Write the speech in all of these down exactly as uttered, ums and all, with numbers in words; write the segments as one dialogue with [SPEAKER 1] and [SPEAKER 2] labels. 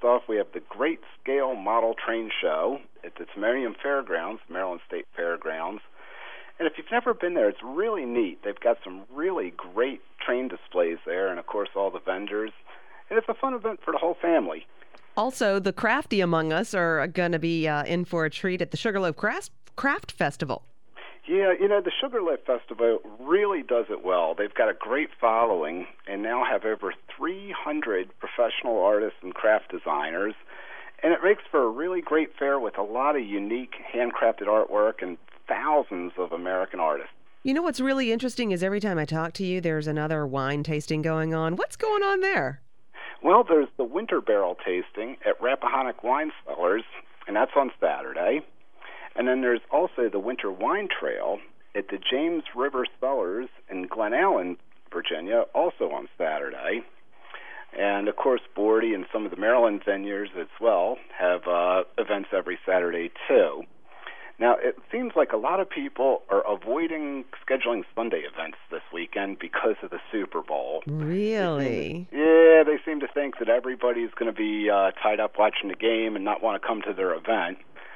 [SPEAKER 1] off, we have the Great Scale Model Train Show at the Timonium Fairgrounds, Maryland State Fairgrounds. And if you've never been there, it's really neat. They've got some really great train displays there, and, of course, all the vendors. And it's a fun event for the whole family.
[SPEAKER 2] Also, the crafty among us are going to be uh, in for a treat at the Sugarloaf Craft, Craft Festival.
[SPEAKER 1] Yeah, you know, the Sugarloaf Festival really does it well. They've got a great following and now have over three hundred professional artists and craft designers. And it makes for a really great fair with a lot of unique handcrafted artwork and thousands of American artists.
[SPEAKER 2] You know what's really interesting is every time I talk to you, there's another wine tasting going on. What's going on there?
[SPEAKER 1] Well, there's the Winter Barrel Tasting at Rappahannock Wine Cellars, and that's on Saturday. And then there's also the Winter Wine Trail at the James River Cellars in Glen Allen, Virginia, also on Saturday. And, of course, Bordy and some of the Maryland vineyards as well have uh, events every Saturday, too. Now, it seems like a lot of people are avoiding scheduling Sunday events this weekend because of the Super Bowl.
[SPEAKER 2] Really?
[SPEAKER 1] They to, yeah, they seem to think that everybody's going to be uh, tied up watching the game and not want to come to their event.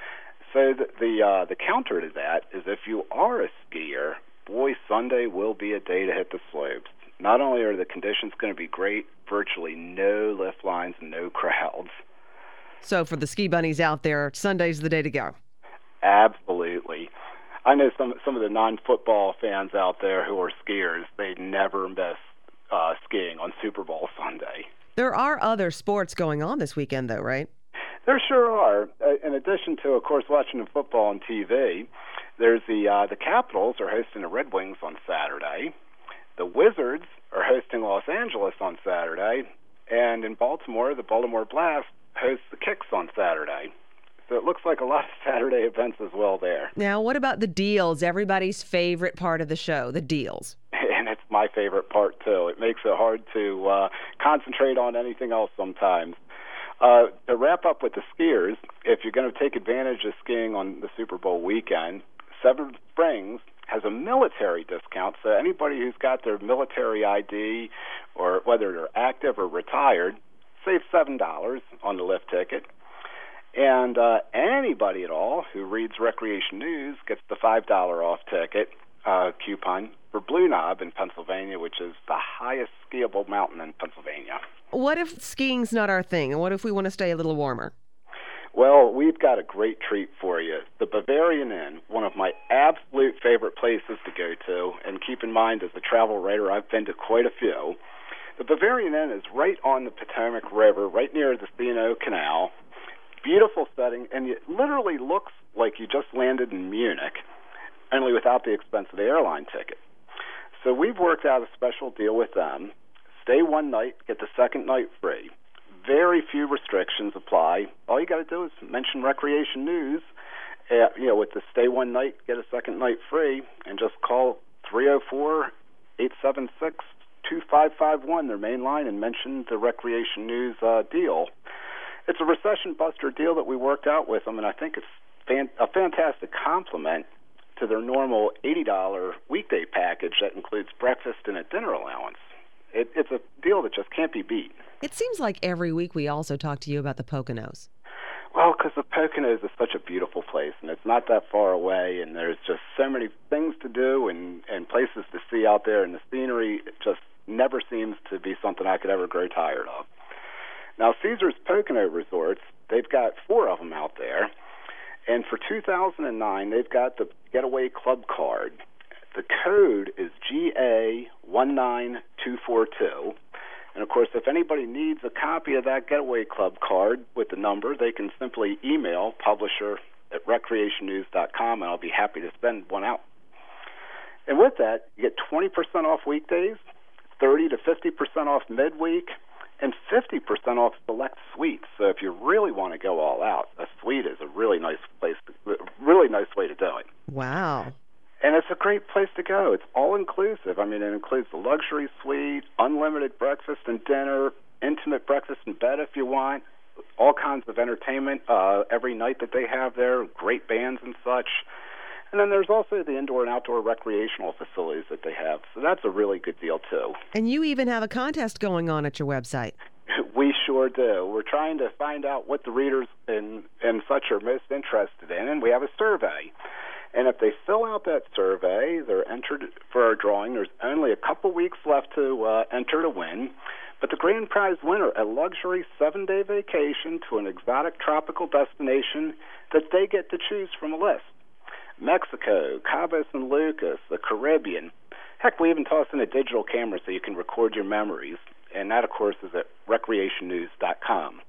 [SPEAKER 1] So the the, uh, the counter to that is if you are a skier, boy, Sunday will be a day to hit the slopes. Not only are the conditions going to be great, virtually no lift lines and no crowds.
[SPEAKER 2] So for the ski bunnies out there, Sunday's the day to go.
[SPEAKER 1] Absolutely. I know some some of the non-football fans out there who are skiers, they never miss uh, skiing on Super Bowl Sunday.
[SPEAKER 2] There are other sports going on this weekend, though, right?
[SPEAKER 1] There sure are. Uh, in addition to, of course, watching the football on T V, there's the uh, the Capitals are hosting the Red Wings on Saturday. The Wizards are hosting Los Angeles on Saturday. And in Baltimore, the Baltimore Blast hosts the Kicks on Saturday. So it looks like a lot of Saturday events as well there.
[SPEAKER 2] Now, what about the deals? Everybody's favorite part of the show, the deals.
[SPEAKER 1] And it's my favorite part, too. It makes it hard to uh, concentrate on anything else sometimes. Uh, to wrap up with the skiers, if you're going to take advantage of skiing on the Super Bowl weekend, Seven Springs has a military discount. So anybody who's got their military I D, or whether they're active or retired, saves seven dollars on the lift ticket. And uh, anybody at all who reads Recreation News gets the five dollars off ticket uh, coupon for Blue Knob in Pennsylvania, which is the highest skiable mountain in Pennsylvania.
[SPEAKER 2] What if skiing's not our thing, and what if we want to stay a little warmer?
[SPEAKER 1] Well, we've got a great treat for you. The Bavarian Inn, one of my absolute favorite places to go to, and keep in mind, as a travel writer, I've been to quite a few. The Bavarian Inn is right on the Potomac River, right near the C and O Canal. Beautiful setting, and it literally looks like you just landed in Munich, only without the expense of the airline ticket. So we've worked out a special deal with them. Stay one night, get the second night free. Very few restrictions apply. All you got to do is mention Recreation News, uh, you know, with the stay one night, get a second night free, and just call three oh four, eight seven six, two five five one, their main line, and mention the Recreation News uh, deal. It's a recession buster deal that we worked out with them, and I think it's fan- a fantastic compliment to their normal eighty dollars weekday package that includes breakfast and a dinner allowance. It, it's a deal that just can't be beat.
[SPEAKER 2] It seems like every week we also talk to you about the Poconos.
[SPEAKER 1] Well, because the Poconos is such a beautiful place, and it's not that far away, and there's just so many things to do and, and places to see out there, and the scenery just never seems to be something I could ever grow tired of. Now, Caesars Pocono Resorts, they've got four of them out there, and for two thousand nine, they've got the Getaway Club card. The code is G A one nine two four two. And, of course, if anybody needs a copy of that Getaway Club card with the number, they can simply email publisher at recreation news dot com, and I'll be happy to send one out. And with that, you get twenty percent off weekdays, thirty to fifty percent off midweek, and fifty percent off select suites. So if you really want to go all out, a suite is a really nice place, to, really nice way to do it.
[SPEAKER 2] Wow.
[SPEAKER 1] And it's a great place to go. It's all-inclusive. I mean, it includes the luxury suite, unlimited breakfast and dinner, intimate breakfast in bed if you want, all kinds of entertainment uh, every night that they have there, great bands and such. And then there's also the indoor and outdoor recreational facilities that they have. So that's a really good deal, too.
[SPEAKER 2] And you even have a contest going on at your website.
[SPEAKER 1] We sure do. We're trying to find out what the readers and, and such are most interested in, and we have a survey. And if they fill out that survey, they're entered for our drawing. There's only a couple weeks left to uh, enter to win. But the grand prize winner, a luxury seven-day vacation to an exotic tropical destination that they get to choose from a list. Mexico, Cabo San Lucas, the Caribbean. Heck, we even toss in a digital camera so you can record your memories. And that, of course, is at recreation news dot com.